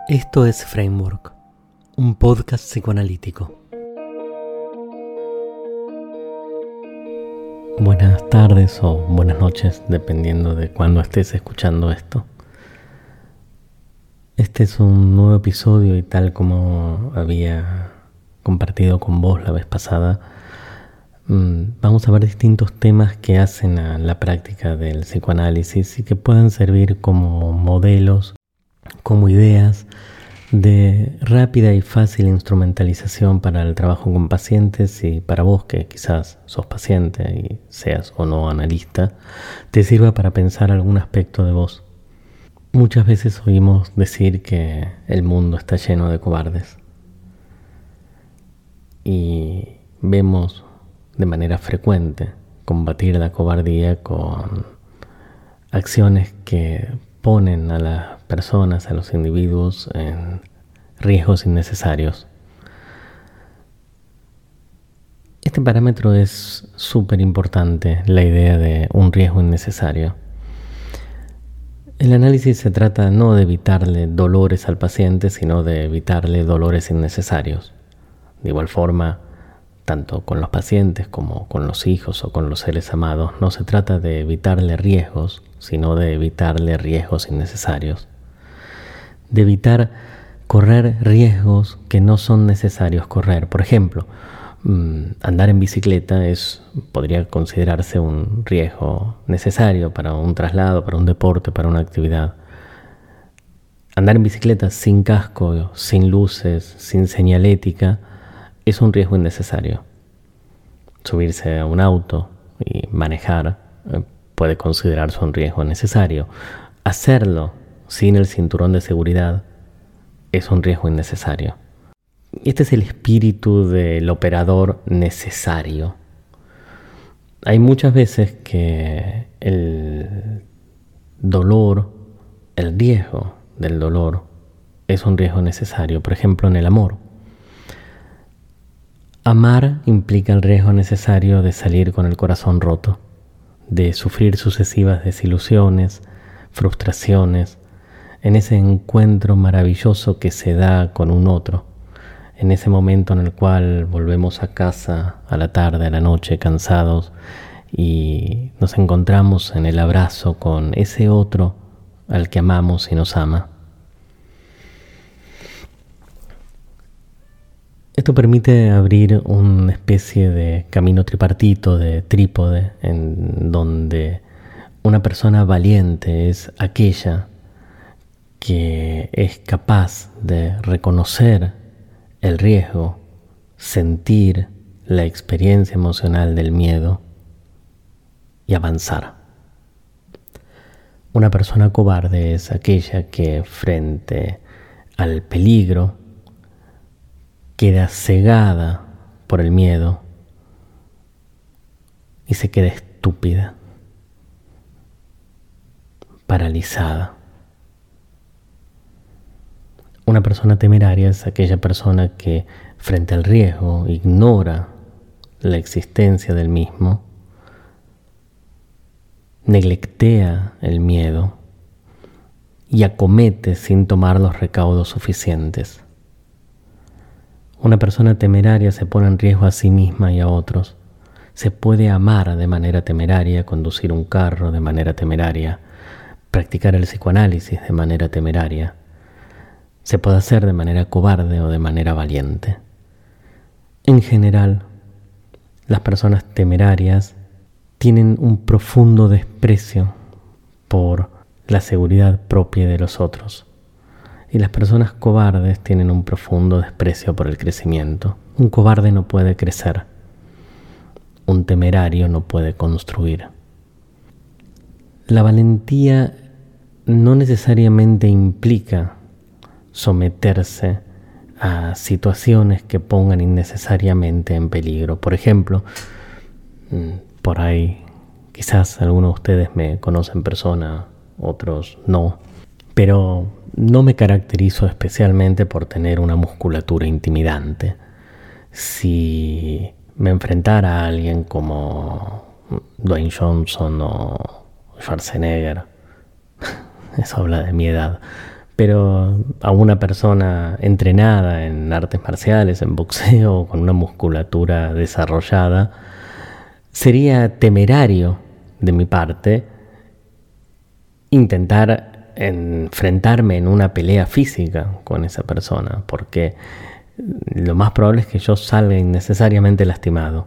Esto es Framework, un podcast psicoanalítico. Buenas tardes o buenas noches, dependiendo de cuándo estés escuchando esto. Este es un nuevo episodio y tal como había compartido con vos la vez pasada, vamos a ver distintos temas que hacen a la práctica del psicoanálisis y que pueden servir como modelos, como ideas de rápida y fácil instrumentalización para el trabajo con pacientes y para vos que quizás sos paciente y seas o no analista, te sirva para pensar algún aspecto de vos. Muchas veces oímos decir que el mundo está lleno de cobardes y vemos de manera frecuente combatir la cobardía con acciones que ponen a las personas, a los individuos en riesgos innecesarios. Este parámetro es súper importante, la idea de un riesgo innecesario. El análisis se trata no de evitarle dolores al paciente, sino de evitarle dolores innecesarios. De igual forma, tanto con los pacientes como con los hijos o con los seres amados, no se trata de evitarle riesgos, sino de evitarle riesgos innecesarios. De evitar correr riesgos que no son necesarios correr. Por ejemplo, andar en bicicleta podría considerarse un riesgo necesario para un traslado, para un deporte, para una actividad. Andar en bicicleta sin casco, sin luces, sin señalética, es un riesgo innecesario. Subirse a un auto y manejar puede considerarse un riesgo necesario. Hacerlo sin el cinturón de seguridad es un riesgo innecesario. Este es el espíritu del operador necesario. Hay muchas veces que el dolor, el riesgo del dolor es un riesgo necesario. Por ejemplo, en el amor. Amar implica el riesgo necesario de salir con el corazón roto, de sufrir sucesivas desilusiones, frustraciones, en ese encuentro maravilloso que se da con un otro, en ese momento en el cual volvemos a casa a la tarde, a la noche, cansados, y nos encontramos en el abrazo con ese otro al que amamos y nos ama. Esto permite abrir una especie de camino tripartito, de trípode, en donde una persona valiente es aquella que es capaz de reconocer el riesgo, sentir la experiencia emocional del miedo y avanzar. Una persona cobarde es aquella que frente al peligro queda cegada por el miedo y se queda estúpida, paralizada. Una persona temeraria es aquella persona que frente al riesgo ignora la existencia del mismo, neglectea el miedo y acomete sin tomar los recaudos suficientes. Una persona temeraria se pone en riesgo a sí misma y a otros. Se puede amar de manera temeraria, conducir un carro de manera temeraria, practicar el psicoanálisis de manera temeraria. Se puede hacer de manera cobarde o de manera valiente. En general, las personas temerarias tienen un profundo desprecio por la seguridad propia de los otros. Y las personas cobardes tienen un profundo desprecio por el crecimiento. Un cobarde no puede crecer. Un temerario no puede construir. La valentía no necesariamente implica someterse a situaciones que pongan innecesariamente en peligro. Por ejemplo, por ahí quizás algunos de ustedes me conocen en persona, otros no, pero no me caracterizo especialmente por tener una musculatura intimidante. Si me enfrentara a alguien como Dwayne Johnson o Schwarzenegger, eso habla de mi edad, Pero a una persona entrenada en artes marciales, en boxeo, con una musculatura desarrollada, sería temerario de mi parte intentar enfrentarme en una pelea física con esa persona, porque lo más probable es que yo salga innecesariamente lastimado.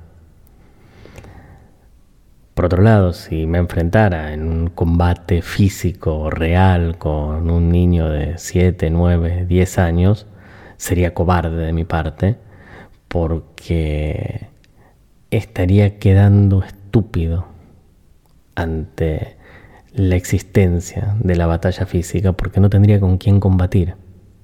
Por otro lado, si me enfrentara en un combate físico real con un niño de 7, 9, 10 años, sería cobarde de mi parte, porque estaría quedando estúpido ante la existencia de la batalla física, porque no tendría con quién combatir.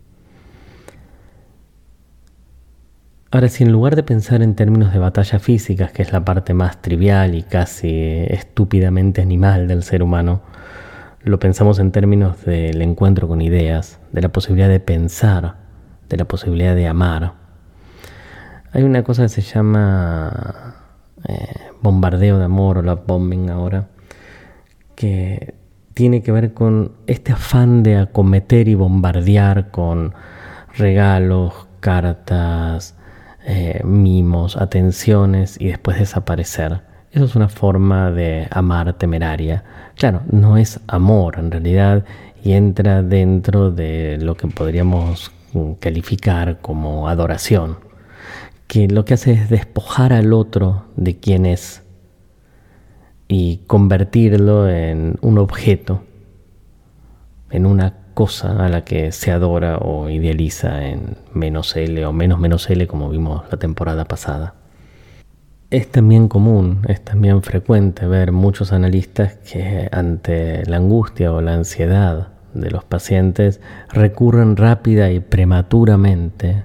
Ahora, si en lugar de pensar en términos de batallas físicas, que es la parte más trivial y casi estúpidamente animal del ser humano, lo pensamos en términos del encuentro con ideas, de la posibilidad de pensar, de la posibilidad de amar. Hay una cosa que se llama bombardeo de amor o love bombing ahora, que tiene que ver con este afán de acometer y bombardear con regalos, cartas, mimos, atenciones y después desaparecer. Eso es una forma de amar temeraria. Claro, no es amor en realidad y entra dentro de lo que podríamos calificar como adoración, que lo que hace es despojar al otro de quien es y convertirlo en un objeto, en una cosa a la que se adora o idealiza en menos L o menos L, como vimos la temporada pasada. Es también común, es también frecuente ver muchos analistas que ante la angustia o la ansiedad de los pacientes recurren rápida y prematuramente,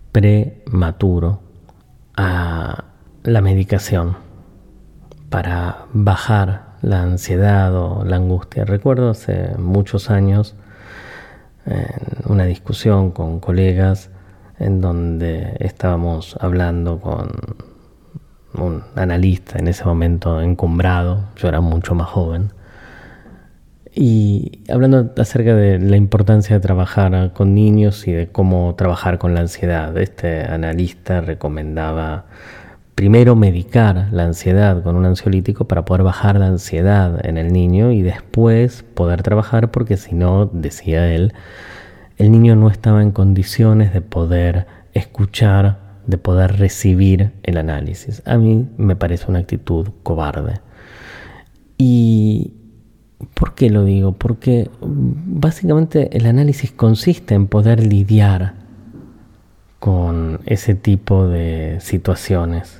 a la medicación para bajar la ansiedad o la angustia. Recuerdo hace muchos años en una discusión con colegas en donde estábamos hablando con un analista en ese momento encumbrado, yo era mucho más joven, y hablando acerca de la importancia de trabajar con niños y de cómo trabajar con la ansiedad. Este analista recomendaba primero medicar la ansiedad con un ansiolítico para poder bajar la ansiedad en el niño y después poder trabajar, porque si no, decía él, el niño no estaba en condiciones de poder escuchar, de poder recibir el análisis. A mí me parece una actitud cobarde. ¿Y por qué lo digo? Porque básicamente el análisis consiste en poder lidiar con ese tipo de situaciones,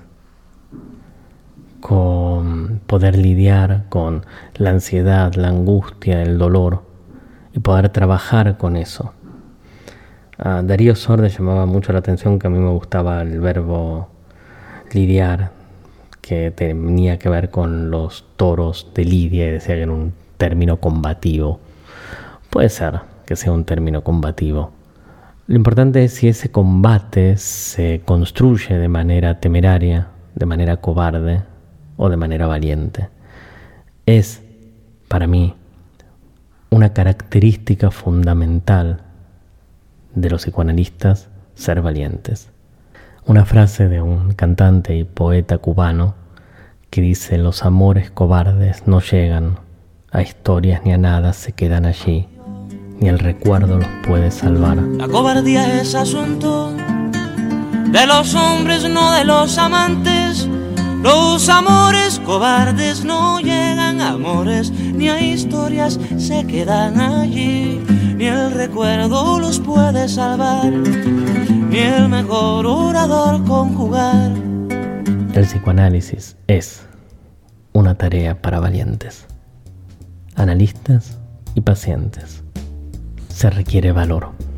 con poder lidiar con la ansiedad, la angustia, el dolor y poder trabajar con eso. A Darío Sorde llamaba mucho la atención que a mí me gustaba el verbo lidiar, que tenía que ver con los toros de Lidia, y decía que era un término combativo. Puede ser que sea un término combativo. Lo importante es si ese combate se construye de manera temeraria, de manera cobarde o de manera valiente. Es, para mí, una característica fundamental de los psicoanalistas ser valientes. Una frase de un cantante y poeta cubano que dice: los amores cobardes no llegan a historias ni a nada, se quedan allí, ni el recuerdo los puede salvar. La cobardía es asunto de los hombres, no de los amantes. Los amores cobardes no llegan a amores, ni a historias, se quedan allí. Ni el recuerdo los puede salvar, ni el mejor orador conjugar. El psicoanálisis es una tarea para valientes, analistas y pacientes. Se requiere valor.